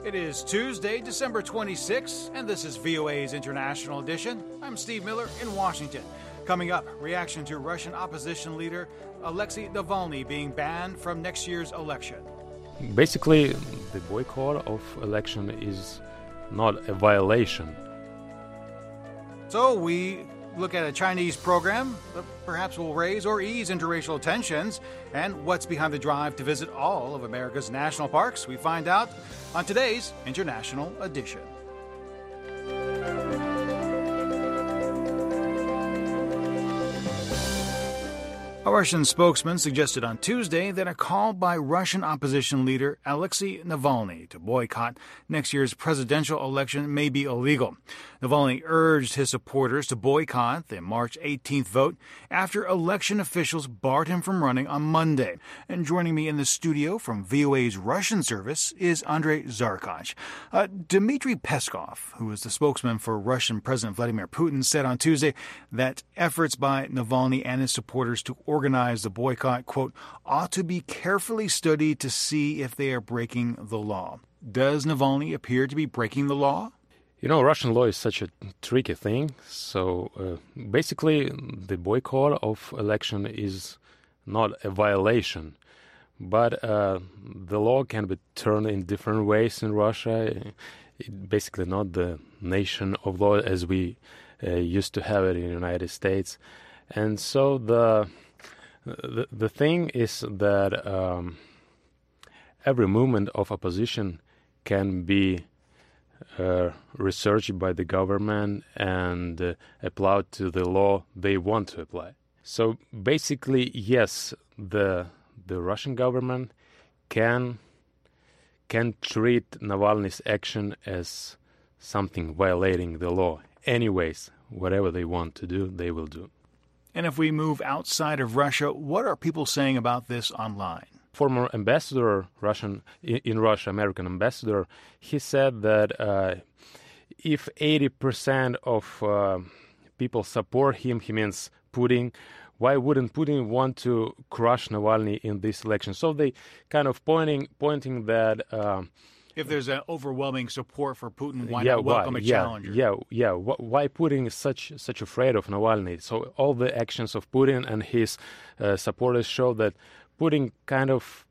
It is Tuesday, December 26th, and this is VOA's International Edition. I'm Steve Miller in Washington. Coming up, reaction to Russian opposition leader Alexei Navalny being banned from next year's election. Basically, the boycott of election is not a violation. So we look at a Chinese program that perhaps will raise or ease interracial tensions, and what's behind the drive to visit all of America's national parks. We find out on today's International Edition. A Russian spokesman suggested on Tuesday that a call by Russian opposition leader Alexei Navalny to boycott next year's presidential election may be illegal. Navalny urged his supporters to boycott the March 18th vote after election officials barred him from running on Monday. And joining me in the studio from VOA's Russian service is Andrei Zarkach. Dmitry Peskov, who is the spokesman for Russian President Vladimir Putin, said on Tuesday that efforts by Navalny and his supporters to organize the boycott, quote, ought to be carefully studied to see if they are breaking the law. Does Navalny appear to be breaking the law? You know, Russian law is such a tricky thing. So basically, the boycott of election is not a violation. But the law can be turned in different ways in Russia. Basically not the nation of law as we used to have it in the United States. And so the thing is that every movement of opposition can be researched by the government and applied to the law they want to apply. So basically, yes, the Russian government can treat Navalny's action as something violating the law. Anyways, whatever they want to do, they will do. And if we move outside of Russia, what are people saying about this online? Former ambassador, in Russia, American ambassador, he said that if 80% of people support him, he means Putin, why wouldn't Putin want to crush Navalny in this election? So they kind of pointing that... if there's an overwhelming support for Putin, why not welcome a challenger? Why Putin is such afraid of Navalny? So all the actions of Putin and his supporters show that Putin kind of,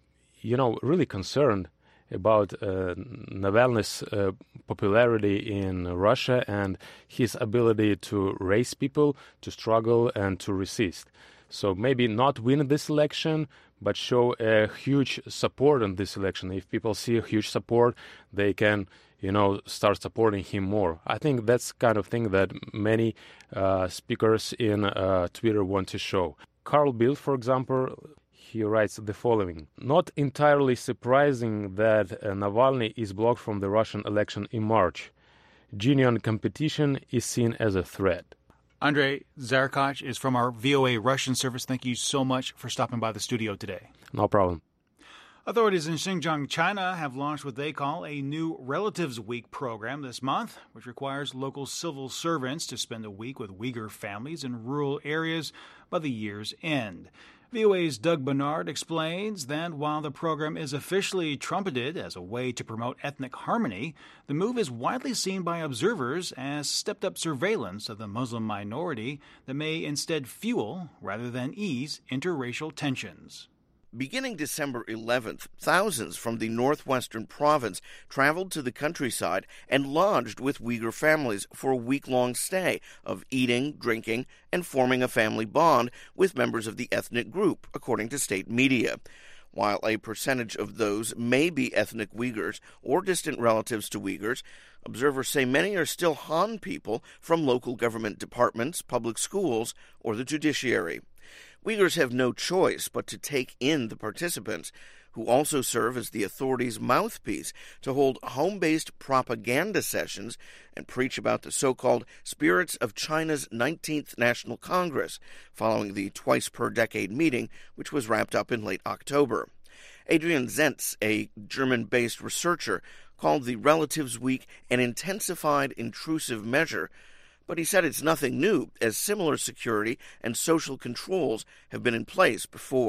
really concerned about Navalny's popularity in Russia and his ability to raise people, to struggle and to resist. So maybe not win this election, but show a huge support in this election. If people see a huge support, they can, start supporting him more. I think that's kind of thing that many speakers in Twitter want to show. Carl Bildt, for example, he writes the following: not entirely surprising that Navalny is blocked from the Russian election in March. Genuine competition is seen as a threat. Andrei Zarkach is from our VOA Russian service. Thank you so much for stopping by the studio today. No problem. Authorities in Xinjiang, China have launched what they call a new Relatives Week program this month, which requires local civil servants to spend a week with Uyghur families in rural areas by the year's end. VOA's Doug Bernard explains that while the program is officially trumpeted as a way to promote ethnic harmony, the move is widely seen by observers as stepped-up surveillance of the Muslim minority that may instead fuel, rather than ease, interracial tensions. Beginning December 11th, thousands from the northwestern province traveled to the countryside and lodged with Uyghur families for a week-long stay of eating, drinking, and forming a family bond with members of the ethnic group, according to state media. While a percentage of those may be ethnic Uyghurs or distant relatives to Uyghurs, observers say many are still Han people from local government departments, public schools, or the judiciary. Uyghurs have no choice but to take in the participants, who also serve as the authorities' mouthpiece to hold home-based propaganda sessions and preach about the so-called spirits of China's 19th National Congress, following the twice-per-decade meeting, which was wrapped up in late October. Adrian Zentz, a German-based researcher, called the Relatives Week an intensified intrusive measure, but he said it's nothing new, as similar security and social controls have been in place before.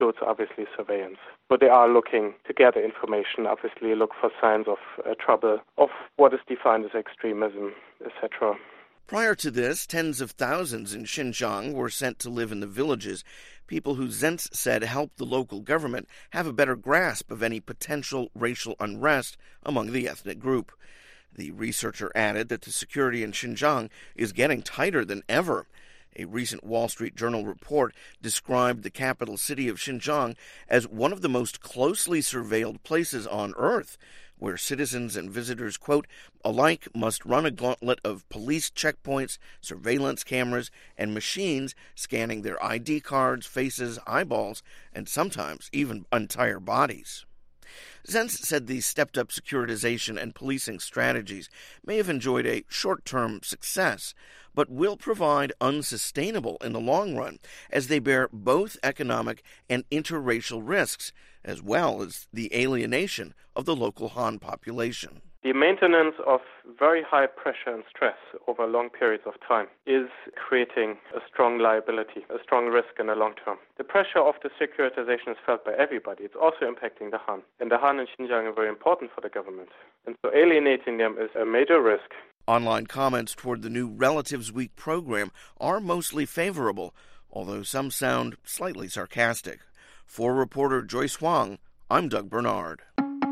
includes obviously surveillance. So they are looking to gather information, obviously look for signs of trouble, of what is defined as extremism, etc. Prior to this, tens of thousands in Xinjiang were sent to live in the villages, people who Zentz said helped the local government have a better grasp of any potential racial unrest among the ethnic group. The researcher added that the security in Xinjiang is getting tighter than ever. A recent Wall Street Journal report described the capital city of Xinjiang as one of the most closely surveilled places on Earth, where citizens and visitors, quote, alike must run a gauntlet of police checkpoints, surveillance cameras, and machines scanning their ID cards, faces, eyeballs, and sometimes even entire bodies. Zentz said these stepped-up securitization and policing strategies may have enjoyed a short-term success, but will provide unsustainable in the long run, as they bear both economic and interracial risks, as well as the alienation of the local Han population. The maintenance of very high pressure and stress over long periods of time is creating a strong liability, a strong risk in the long term. The pressure of the securitization is felt by everybody. It's also impacting the Han. And the Han in Xinjiang are very important for the government. And so alienating them is a major risk. Online comments toward the new Relatives Week program are mostly favorable, although some sound slightly sarcastic. For reporter Joyce Huang, I'm Doug Bernard.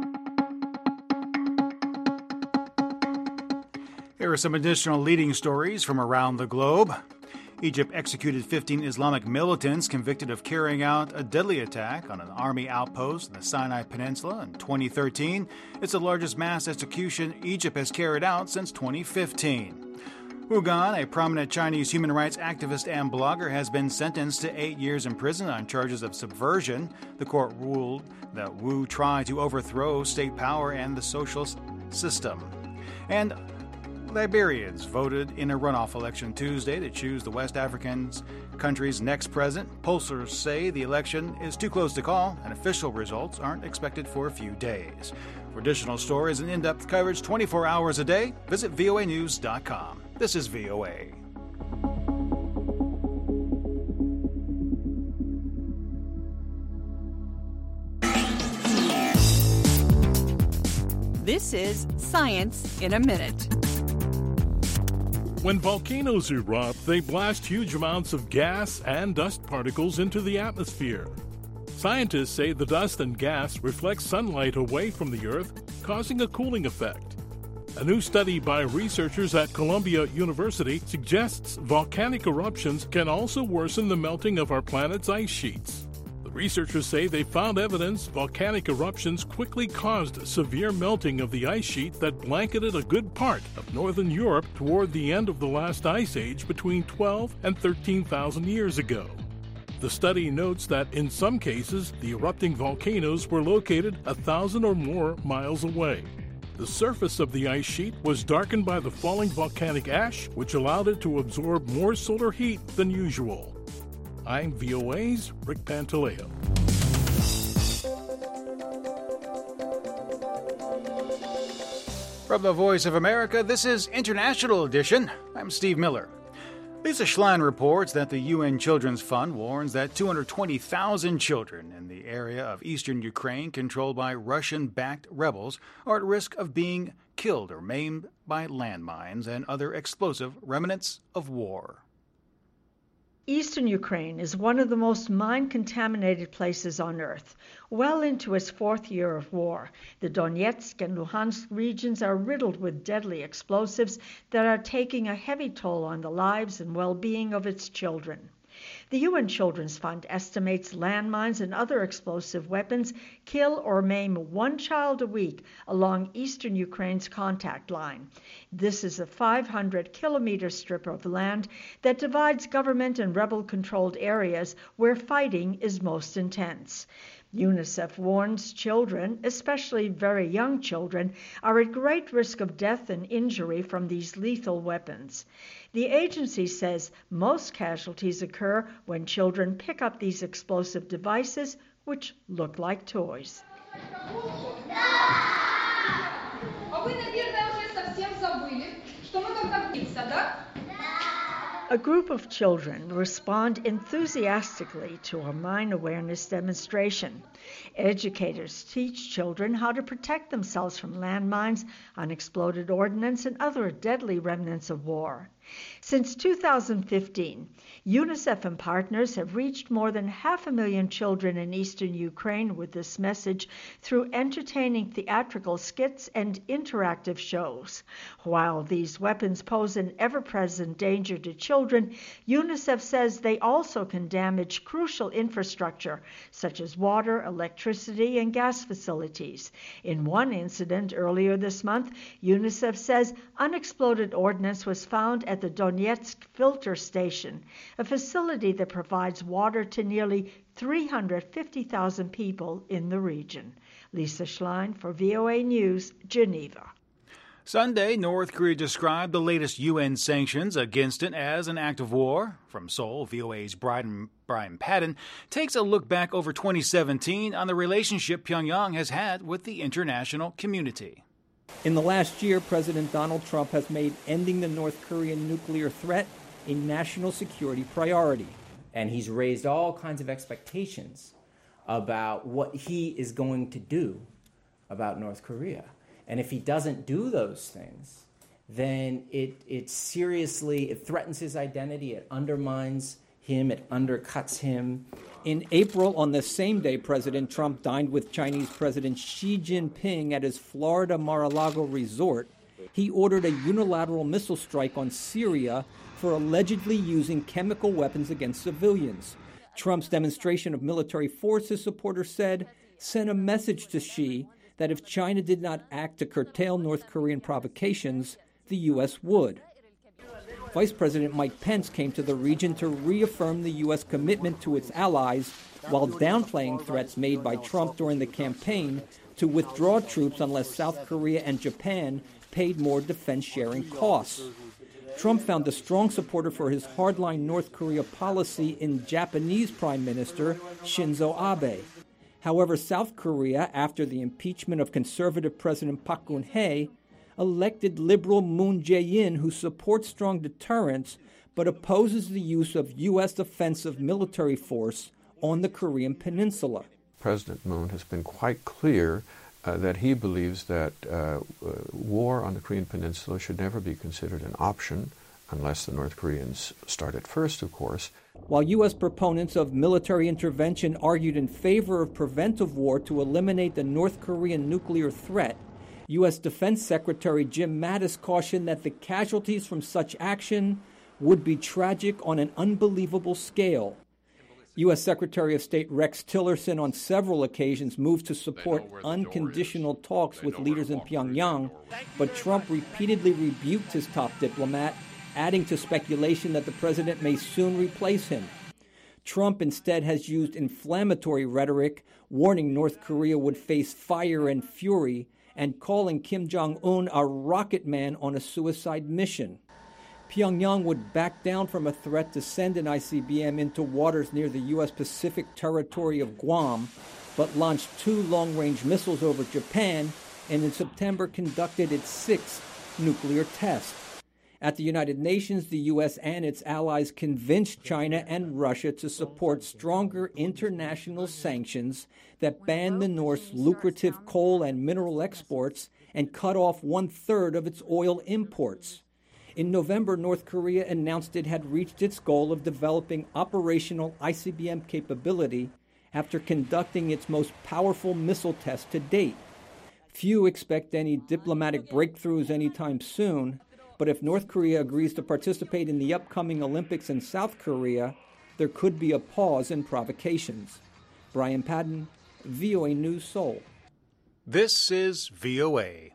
Here are some additional leading stories from around the globe. Egypt executed 15 Islamic militants convicted of carrying out a deadly attack on an army outpost in the Sinai Peninsula in 2013. It's the largest mass execution Egypt has carried out since 2015. Wu Gan, a prominent Chinese human rights activist and blogger, has been sentenced to 8 years in prison on charges of subversion. The court ruled that Wu tried to overthrow state power and the social system. And Liberians voted in a runoff election Tuesday to choose the West African country's next president. Pollsters say the election is too close to call, and official results aren't expected for a few days. For additional stories and in-depth coverage 24 hours a day, visit voanews.com. This is VOA. This is Science in a Minute. When volcanoes erupt, they blast huge amounts of gas and dust particles into the atmosphere. Scientists say the dust and gas reflect sunlight away from the Earth, causing a cooling effect. A new study by researchers at Columbia University suggests volcanic eruptions can also worsen the melting of our planet's ice sheets. The researchers say they found evidence volcanic eruptions quickly caused severe melting of the ice sheet that blanketed a good part of northern Europe toward the end of the last ice age between 12 and 13,000 years ago. The study notes that in some cases, the erupting volcanoes were located 1,000 or more miles away. The surface of the ice sheet was darkened by the falling volcanic ash, which allowed it to absorb more solar heat than usual. I'm VOA's Rick Pantaleo. From the Voice of America, this is International Edition. I'm Steve Miller. Lisa Schlein reports that the UN Children's Fund warns that 220,000 children in the area of eastern Ukraine controlled by Russian-backed rebels are at risk of being killed or maimed by landmines and other explosive remnants of war. Eastern Ukraine is one of the most mine-contaminated places on Earth. Well into its fourth year of war, the Donetsk and Luhansk regions are riddled with deadly explosives that are taking a heavy toll on the lives and well-being of its children. The UN Children's Fund estimates landmines and other explosive weapons kill or maim one child a week along eastern Ukraine's contact line. This is a 500-kilometer strip of land that divides government and rebel-controlled areas where fighting is most intense. UNICEF warns children, especially very young children, are at great risk of death and injury from these lethal weapons. The agency says most casualties occur when children pick up these explosive devices, which look like toys. A group of children respond enthusiastically to a mine awareness demonstration. Educators teach children how to protect themselves from landmines, unexploded ordnance, and other deadly remnants of war. Since 2015, UNICEF and partners have reached more than 500,000 children in eastern Ukraine with this message through entertaining theatrical skits and interactive shows. While these weapons pose an ever-present danger to children, UNICEF says they also can damage crucial infrastructure such as water, electricity, and gas facilities. In one incident earlier this month, UNICEF says unexploded ordnance was found at the Donetsk filter station, a facility that provides water to nearly 350,000 people in the region. Lisa Schlein for VOA News, Geneva. Sunday, North Korea described the latest UN sanctions against it as an act of war. From Seoul, VOA's Brian Padden takes a look back over 2017 on the relationship Pyongyang has had with the international community. In the last year, President Donald Trump has made ending the North Korean nuclear threat a national security priority. And he's raised all kinds of expectations about what he is going to do about North Korea. And if he doesn't do those things, then it seriously threatens his identity, it undermines him, it undercuts him. In April, on the same day, President Trump dined with Chinese President Xi Jinping at his Florida Mar-a-Lago resort. He ordered a unilateral missile strike on Syria for allegedly using chemical weapons against civilians. Trump's demonstration of military force, his supporters said, sent a message to Xi that if China did not act to curtail North Korean provocations, the U.S. would. Vice President Mike Pence came to the region to reaffirm the U.S. commitment to its allies while downplaying threats made by Trump during the campaign to withdraw troops unless South Korea and Japan paid more defense-sharing costs. Trump found a strong supporter for his hardline North Korea policy in Japanese Prime Minister Shinzo Abe. However, South Korea, after the impeachment of conservative President Park Geun-hye, elected liberal Moon Jae-in, who supports strong deterrence but opposes the use of U.S. offensive military force on the Korean peninsula. President Moon has been quite clear that he believes that war on the Korean peninsula should never be considered an option unless the North Koreans start it first, of course. While U.S. proponents of military intervention argued in favor of preventive war to eliminate the North Korean nuclear threat, U.S. Defense Secretary Jim Mattis cautioned that the casualties from such action would be tragic on an unbelievable scale. U.S. Secretary of State Rex Tillerson on several occasions moved to support unconditional talks with leaders in Pyongyang, but Trump repeatedly rebuked his top diplomat, adding to speculation that the president may soon replace him. Trump instead has used inflammatory rhetoric, warning North Korea would face fire and fury, and calling Kim Jong-un a rocket man on a suicide mission. Pyongyang would back down from a threat to send an ICBM into waters near the U.S. Pacific territory of Guam, but launched 2 long-range missiles over Japan and in September conducted its 6th nuclear test. At the United Nations, the U.S. and its allies convinced China and Russia to support stronger international sanctions that ban the North's lucrative coal and mineral exports and cut off 1/3 of its oil imports. In November, North Korea announced it had reached its goal of developing operational ICBM capability after conducting its most powerful missile test to date. Few expect any diplomatic breakthroughs anytime soon, but if North Korea agrees to participate in the upcoming Olympics in South Korea, there could be a pause in provocations. Brian Padden, VOA News, Seoul. This is VOA.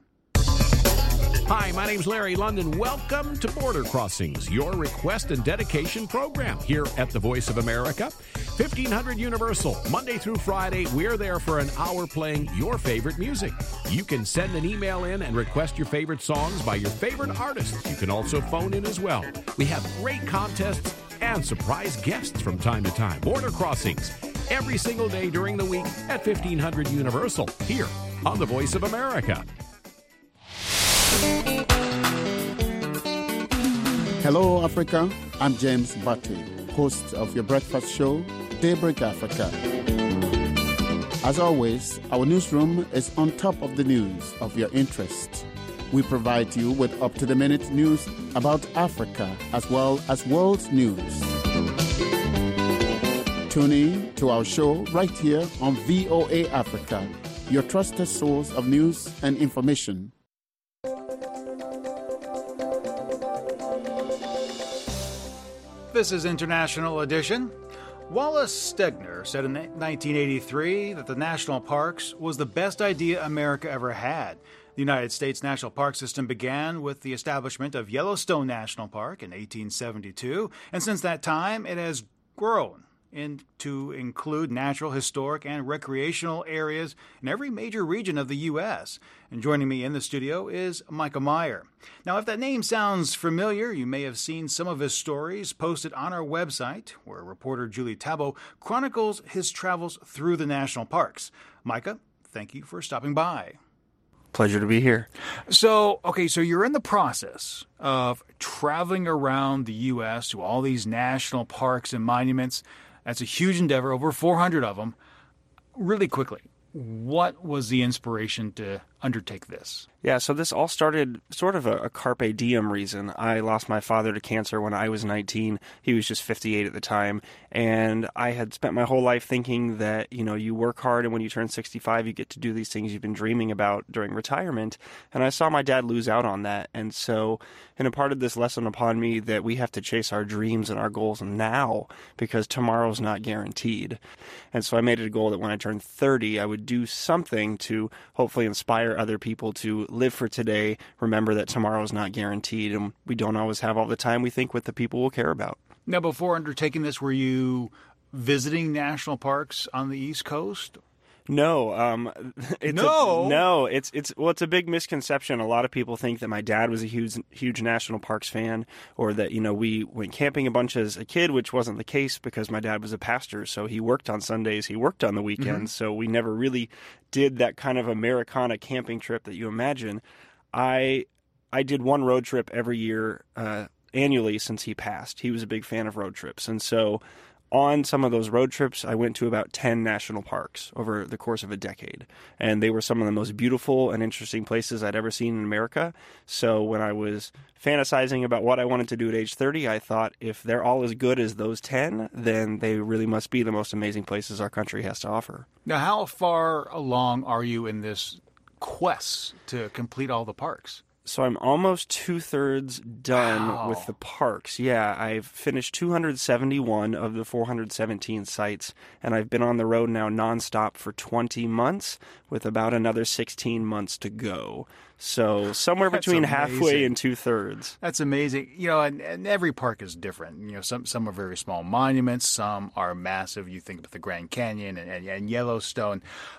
Hi, my name's Larry London. Welcome to Border Crossings, your request and dedication program here at the Voice of America. 1500 Universal, Monday through Friday, we're there for an hour playing your favorite music. You can send an email in and request your favorite songs by your favorite artist. You can also phone in as well. We have great contests and surprise guests from time to time. Border Crossings, every single day during the week at 1500 Universal, here on the Voice of America. Hello, Africa. I'm James Batty, host of your breakfast show, Daybreak Africa. As always, our newsroom is on top of the news of your interest. We provide you with up-to-the-minute news about Africa as well as world news. Tune in to our show right here on VOA Africa, your trusted source of news and information. This is International Edition. Wallace Stegner said in 1983 that the national parks was the best idea America ever had. The United States National Park System began with the establishment of Yellowstone National Park in 1872, and since that time it has grown to include natural, historic, and recreational areas in every major region of the U.S. And joining me in the studio is Micah Meyer. Now, if that name sounds familiar, you may have seen some of his stories posted on our website, where reporter Julie Tabo chronicles his travels through the national parks. Micah, thank you for stopping by. Pleasure to be here. So you're in the process of traveling around the U.S. to all these national parks and monuments. That's a huge endeavor, over 400 of them. Really quickly, what was the inspiration to undertake this? Yeah, so this all started sort of a carpe diem reason. I lost my father to cancer when I was 19. He was just 58 at the time. And I had spent my whole life thinking that, you work hard and when you turn 65, you get to do these things you've been dreaming about during retirement. And I saw my dad lose out on that. And so it imparted this lesson upon me that we have to chase our dreams and our goals now because tomorrow's not guaranteed. And so I made it a goal that when I turned 30, I would do something to hopefully inspire other people to live for today, remember that tomorrow is not guaranteed, and we don't always have all the time we think with the people we'll care about. Now, before undertaking this, were you visiting national parks on the East Coast? No, it's a big misconception. A lot of people think that my dad was a huge national parks fan, or that we went camping a bunch as a kid, which wasn't the case because my dad was a pastor, so he worked on Sundays, he worked on the weekends, so we never really did that kind of Americana camping trip that you imagine. I did one road trip every year annually since he passed. He was a big fan of road trips, and so on some of those road trips, I went to about 10 national parks over the course of a decade. And they were some of the most beautiful and interesting places I'd ever seen in America. So when I was fantasizing about what I wanted to do at age 30, I thought if they're all as good as those 10, then they really must be the most amazing places our country has to offer. Now, how far along are you in this quest to complete all the parks? So I'm almost 2/3 done with the parks. Yeah, I've finished 271 of the 417 sites, and I've been on the road now nonstop for 20 months with about another 16 months to go. So somewhere between halfway and 2/3. That's amazing. And every park is different. Some are very small monuments, some are massive. You think about the Grand Canyon and Yellowstone.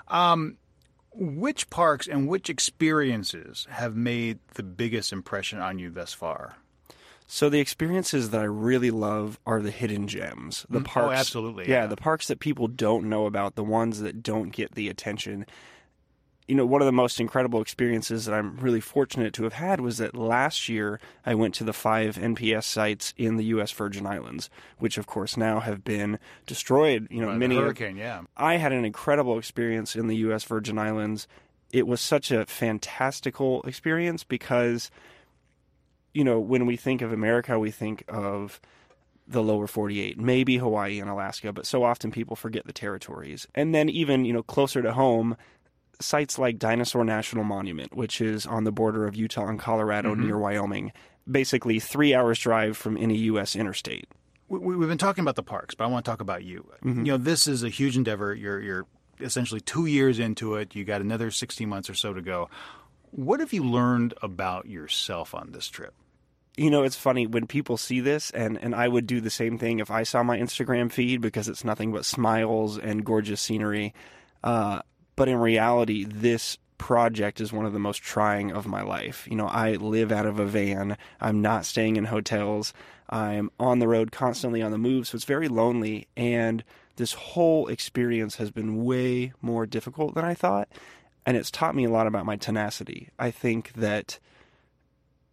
Which parks and which experiences have made the biggest impression on you thus far? So the experiences that I really love are the hidden gems. The parks, oh, absolutely. Yeah, the parks that people don't know about, the ones that don't get the attention. One of the most incredible experiences that I'm really fortunate to have had was that last year I went to the 5 NPS sites in the U.S. Virgin Islands, which of course now have been destroyed. Many hurricane, yeah. I had an incredible experience in the U.S. Virgin Islands. It was such a fantastical experience because, when we think of America, we think of the lower 48, maybe Hawaii and Alaska, but so often people forget the territories. And then even, closer to home, sites like Dinosaur National Monument, which is on the border of Utah and Colorado near Wyoming, basically 3 hours drive from any U.S. interstate. We've been talking about the parks, but I want to talk about you. This is a huge endeavor. You're essentially 2 years into it. You got another 16 months or so to go. What have you learned about yourself on this trip? It's funny when people see this, and I would do the same thing if I saw my Instagram feed because it's nothing but smiles and gorgeous scenery. But in reality, this project is one of the most trying of my life. I live out of a van. I'm not staying in hotels. I'm on the road, constantly on the move, so it's very lonely. And this whole experience has been way more difficult than I thought. And it's taught me a lot about my tenacity. I think that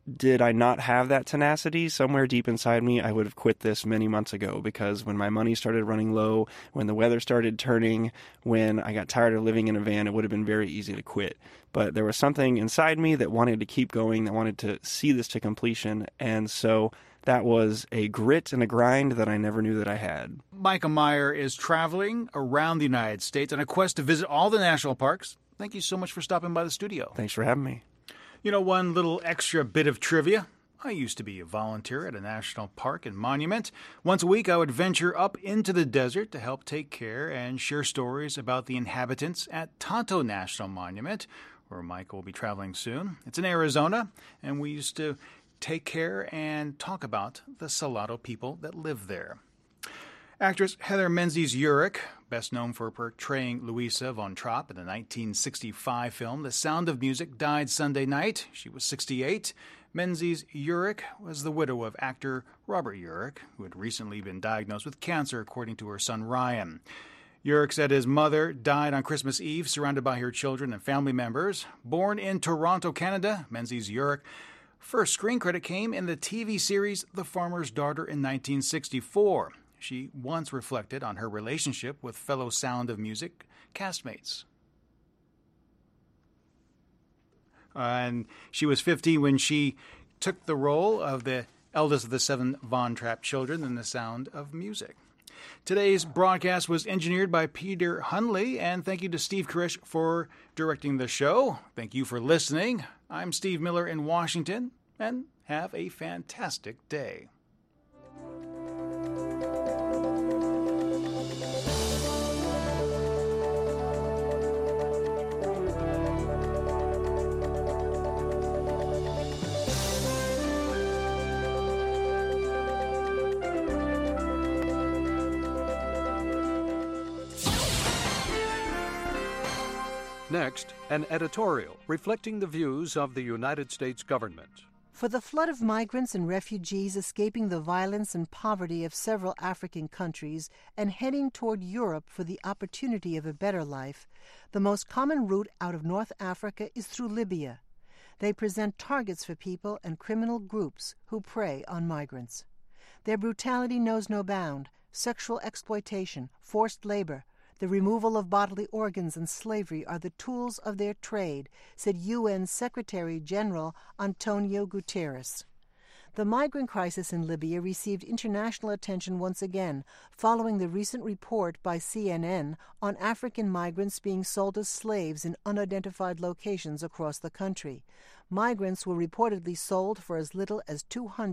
did I not have that tenacity? Somewhere deep inside me, I would have quit this many months ago, because when my money started running low, when the weather started turning, when I got tired of living in a van, it would have been very easy to quit. But there was something inside me that wanted to keep going, that wanted to see this to completion, and so that was a grit and a grind that I never knew that I had. Micah Meyer is traveling around the United States on a quest to visit all the national parks. Thank you so much for stopping by the studio. Thanks for having me. You know, one little extra bit of trivia. I used to be a volunteer at a national park and monument. Once a week, I would venture up into the desert to help take care and share stories about the inhabitants at Tonto National Monument, where Mike will be traveling soon. It's in Arizona, and we used to take care and talk about the Salado people that live there. Actress Heather Menzies-Urich, best known for portraying Louisa von Trapp in the 1965 film The Sound of Music, died Sunday night. She was 68. Menzies-Urich was the widow of actor Robert Urich, who had recently been diagnosed with cancer, according to her son Ryan. Urich said his mother died on Christmas Eve, surrounded by her children and family members. Born in Toronto, Canada, Menzies-Urich first screen credit came in the TV series The Farmer's Daughter in 1964. She once reflected on her relationship with fellow Sound of Music castmates. And she was 50 when she took the role of the eldest of the 7 Von Trapp children in The Sound of Music. Today's broadcast was engineered by Peter Hunley, and thank you to Steve Krish for directing the show. Thank you for listening. I'm Steve Miller in Washington, and have a fantastic day. Next, an editorial reflecting the views of the United States government. For the flood of migrants and refugees escaping the violence and poverty of several African countries and heading toward Europe for the opportunity of a better life, the most common route out of North Africa is through Libya. They present targets for people and criminal groups who prey on migrants. Their brutality knows no bound. Sexual exploitation, forced labor, the removal of bodily organs, and slavery are the tools of their trade, said UN Secretary-General Antonio Guterres. The migrant crisis in Libya received international attention once again, following the recent report by CNN on African migrants being sold as slaves in unidentified locations across the country. Migrants were reportedly sold for as little as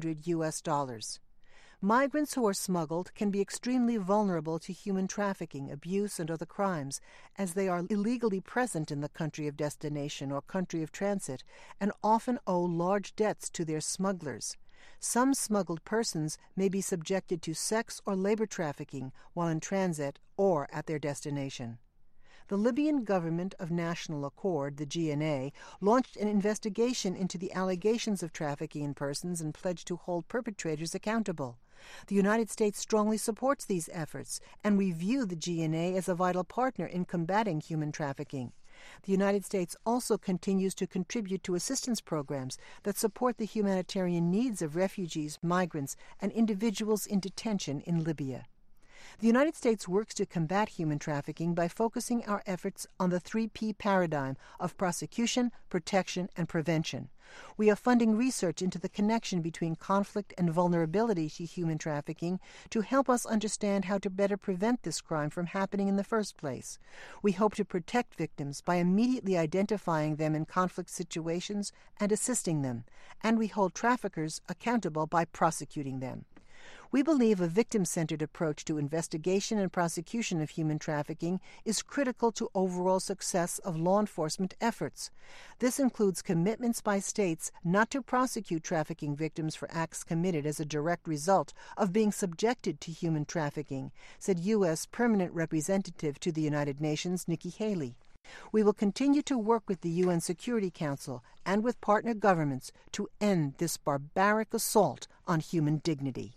$200. Migrants who are smuggled can be extremely vulnerable to human trafficking, abuse, and other crimes, as they are illegally present in the country of destination or country of transit, and often owe large debts to their smugglers. Some smuggled persons may be subjected to sex or labor trafficking while in transit or at their destination. The Libyan Government of National Accord, the GNA, launched an investigation into the allegations of trafficking in persons and pledged to hold perpetrators accountable. The United States strongly supports these efforts, and we view the GNA as a vital partner in combating human trafficking. The United States also continues to contribute to assistance programs that support the humanitarian needs of refugees, migrants, and individuals in detention in Libya. The United States works to combat human trafficking by focusing our efforts on the 3P paradigm of prosecution, protection, and prevention. We are funding research into the connection between conflict and vulnerability to human trafficking to help us understand how to better prevent this crime from happening in the first place. We hope to protect victims by immediately identifying them in conflict situations and assisting them, and we hold traffickers accountable by prosecuting them. We believe a victim-centered approach to investigation and prosecution of human trafficking is critical to overall success of law enforcement efforts. This includes commitments by states not to prosecute trafficking victims for acts committed as a direct result of being subjected to human trafficking, said U.S. Permanent Representative to the United Nations Nikki Haley. We will continue to work with the UN Security Council and with partner governments to end this barbaric assault on human dignity.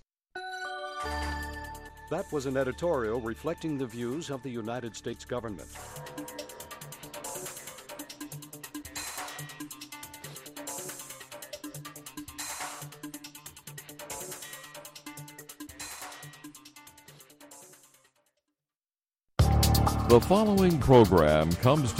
That was an editorial reflecting the views of the United States government. The following program comes to